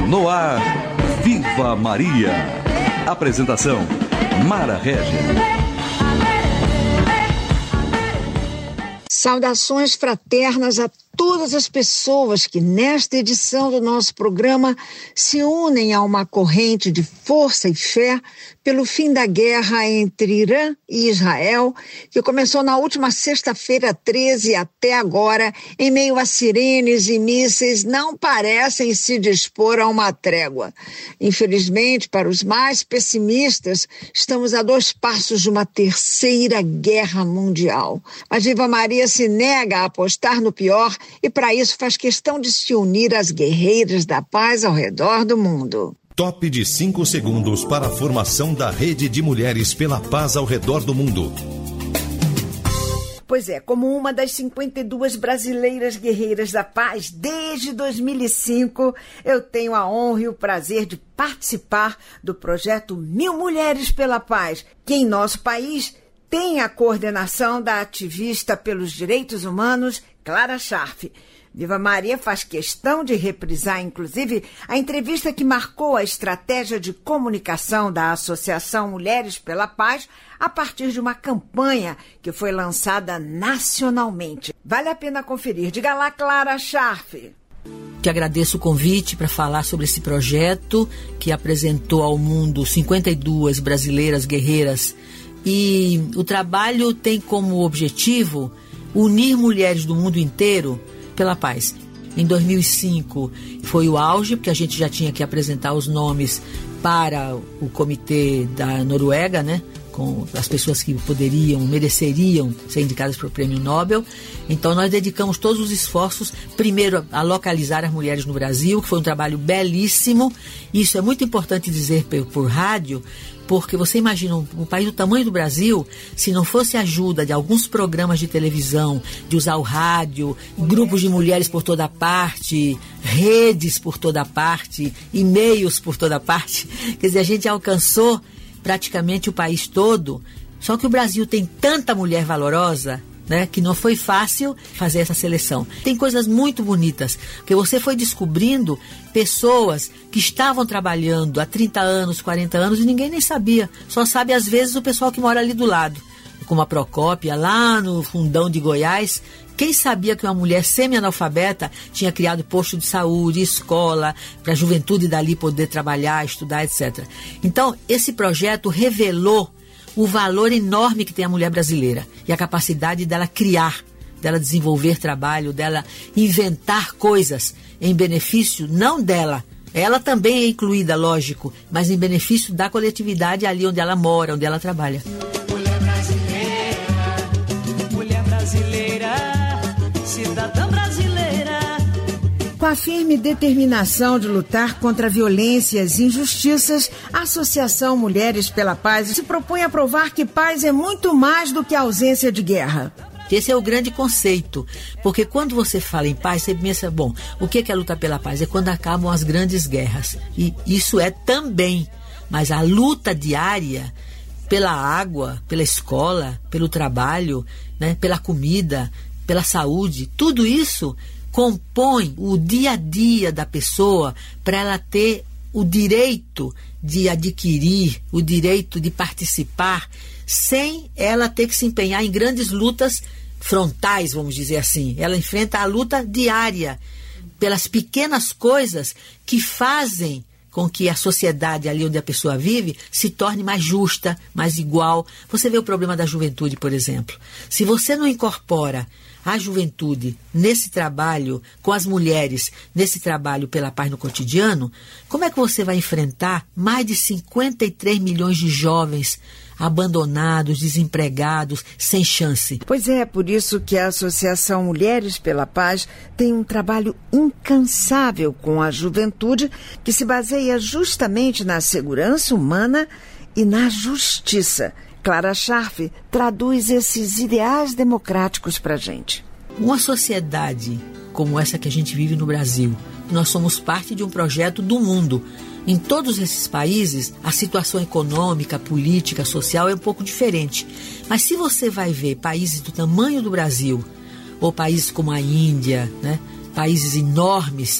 No ar, Viva Maria. Apresentação, Mara Régia. Saudações fraternas a todas as pessoas que nesta edição do nosso programa se unem a uma corrente de força e fé pelo fim da guerra entre Irã e Israel, que começou na última sexta-feira 13 até agora, em meio a sirenes e mísseis, não parecem se dispor a uma trégua. Infelizmente, para os mais pessimistas, estamos a 2 passos de uma terceira guerra mundial. Mas Viva Maria se nega a apostar no pior e, para isso, faz questão de se unir às guerreiras da paz ao redor do mundo. Top de 5 segundos para a formação da Rede de Mulheres pela Paz ao redor do mundo. Pois é, como uma das 52 brasileiras guerreiras da paz desde 2005, eu tenho a honra e o prazer de participar do projeto 1000 Mulheres pela Paz, que em nosso país tem a coordenação da ativista pelos direitos humanos, Clara Scharf. Viva Maria faz questão de reprisar, inclusive, a entrevista que marcou a estratégia de comunicação da Associação Mulheres pela Paz a partir de uma campanha que foi lançada nacionalmente. Vale a pena conferir. Diga lá, Clara Scharf. Que agradeço o convite para falar sobre esse projeto que apresentou ao mundo 52 brasileiras guerreiras. E o trabalho tem como objetivo unir mulheres do mundo inteiro pela paz. Em 2005 foi o auge, porque a gente já tinha que apresentar os nomes para o comitê da Noruega, né? Com as pessoas que mereceriam ser indicadas para o Prêmio Nobel. Então nós dedicamos todos os esforços, primeiro a localizar as mulheres no Brasil, que foi um trabalho belíssimo. Isso é muito importante dizer por rádio, porque você imagina um país do tamanho do Brasil, se não fosse a ajuda de alguns programas de televisão, de usar o rádio, grupos de mulheres por toda parte, redes por toda parte, e-mails por toda parte, quer dizer, a gente alcançou praticamente o país todo. Só que o Brasil tem tanta mulher valorosa, né, que não foi fácil fazer essa seleção. Tem coisas muito bonitas, porque você foi descobrindo pessoas que estavam trabalhando há 30 anos, 40 anos e ninguém nem sabia. Só sabe às vezes o pessoal que mora ali do lado, como a Procópia, lá no fundão de Goiás. Quem sabia que uma mulher semi-analfabeta tinha criado posto de saúde, escola, para a juventude dali poder trabalhar, estudar, etc. Então, esse projeto revelou o valor enorme que tem a mulher brasileira e a capacidade dela criar, dela desenvolver trabalho, dela inventar coisas em benefício não dela. Ela também é incluída, lógico, mas em benefício da coletividade ali onde ela mora, onde ela trabalha. Mulher brasileira, cidadã brasileira. Com a firme determinação de lutar contra violências e injustiças, a Associação Mulheres pela Paz se propõe a provar que paz é muito mais do que a ausência de guerra. Esse é o grande conceito, porque quando você fala em paz, você pensa, bom, o que é lutar pela paz? É quando acabam as grandes guerras, e isso é também, mas a luta diária pela água, pela escola, pelo trabalho, né, pela comida, pela saúde, tudo isso compõe o dia a dia da pessoa para ela ter o direito de adquirir, o direito de participar, sem ela ter que se empenhar em grandes lutas frontais, vamos dizer assim. Ela enfrenta a luta diária pelas pequenas coisas que fazem com que a sociedade ali onde a pessoa vive se torne mais justa, mais igual. Você vê o problema da juventude, por exemplo. Se você não incorpora a juventude nesse trabalho, com as mulheres, nesse trabalho pela paz no cotidiano, como é que você vai enfrentar mais de 53 milhões de jovens abandonados, desempregados, sem chance? Pois é, por isso que a Associação Mulheres pela Paz tem um trabalho incansável com a juventude que se baseia justamente na segurança humana e na justiça. Clara Scharf traduz esses ideais democráticos para a gente. Uma sociedade como essa que a gente vive no Brasil, nós somos parte de um projeto do mundo. Em todos esses países, a situação econômica, política, social é um pouco diferente. Mas se você vai ver países do tamanho do Brasil, ou países como a Índia, né, países enormes,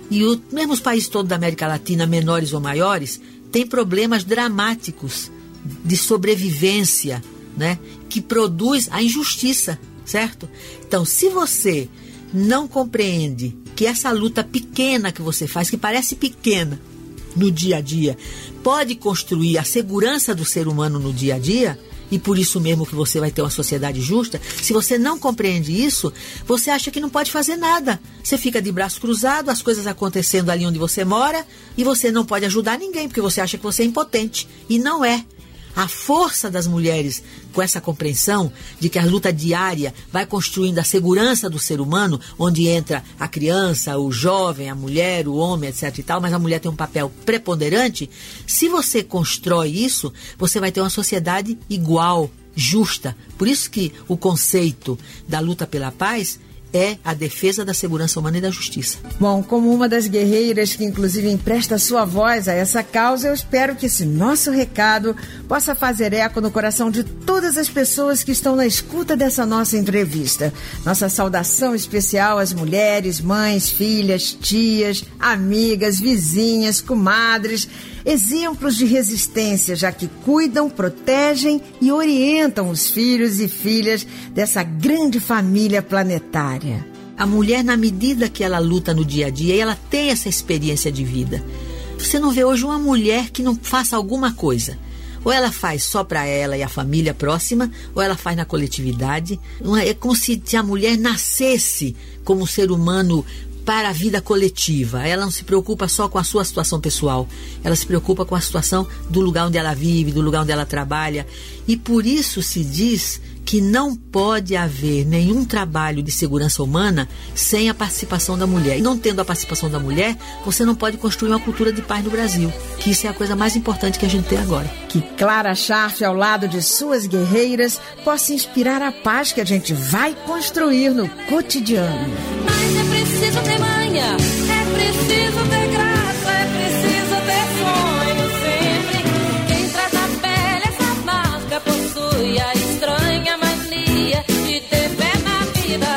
E mesmo os países todos da América Latina, menores ou maiores, têm problemas dramáticos de sobrevivência, né? Que produz a injustiça, certo? Então, se você não compreende que essa luta pequena que você faz, que parece pequena no dia a dia, pode construir a segurança do ser humano no dia a dia, e por isso mesmo que você vai ter uma sociedade justa, se você não compreende isso, você acha que não pode fazer nada. Você fica de braço cruzado, as coisas acontecendo ali onde você mora, e você não pode ajudar ninguém, porque você acha que você é impotente. E não é. A força das mulheres, com essa compreensão de que a luta diária vai construindo a segurança do ser humano, onde entra a criança, o jovem, a mulher, o homem, etc. e tal, mas a mulher tem um papel preponderante. Se você constrói isso, você vai ter uma sociedade igual, justa. Por isso que o conceito da luta pela paz é a defesa da segurança humana e da justiça. Bom, como uma das guerreiras que inclusive empresta sua voz a essa causa, eu espero que esse nosso recado possa fazer eco no coração de todas as pessoas que estão na escuta dessa nossa entrevista. Nossa saudação especial às mulheres, mães, filhas, tias, amigas, vizinhas, comadres, exemplos de resistência, já que cuidam, protegem e orientam os filhos e filhas dessa grande família planetária. A mulher, na medida que ela luta no dia a dia, ela tem essa experiência de vida. Você não vê hoje uma mulher que não faça alguma coisa. Ou ela faz só para ela e a família próxima, ou ela faz na coletividade. É como se a mulher nascesse como um ser humano para a vida coletiva. Ela não se preocupa só com a sua situação pessoal. Ela se preocupa com a situação do lugar onde ela vive, do lugar onde ela trabalha. E por isso se diz que não pode haver nenhum trabalho de segurança humana sem a participação da mulher. E não tendo a participação da mulher, você não pode construir uma cultura de paz no Brasil, que isso é a coisa mais importante que a gente tem agora. Que Clara Scharf, ao lado de suas guerreiras, possa inspirar a paz que a gente vai construir no cotidiano. Mas é preciso ter manha, é preciso ter graça, é preciso ter sonho sempre. Quem traz na pele essa marca possui a estranha mania de ter fé na vida.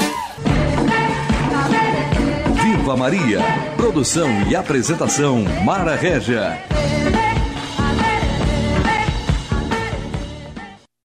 Viva Maria! Produção e apresentação Mara Régia.